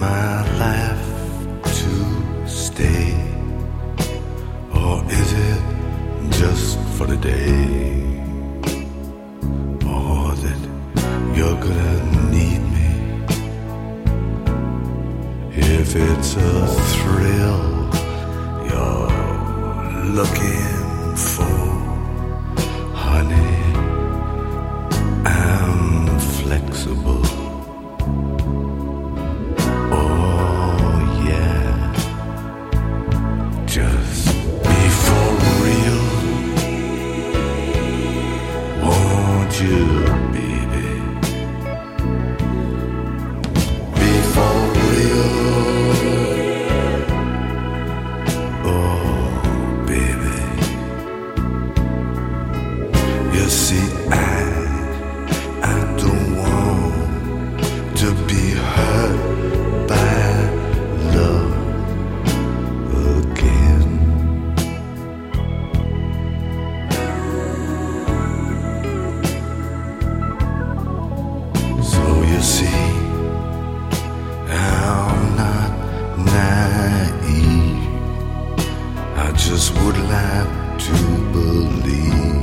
my life to stay, or is it just for the day? Or that you're gonna need me? If it's a thrill you're looking for, honey, I'm flexible. Oh yeah, just be for real, won't you, baby? Be for real. Oh baby, you see I don't want to be hurt by love again. So you see, I'm not naive. I just would like to believe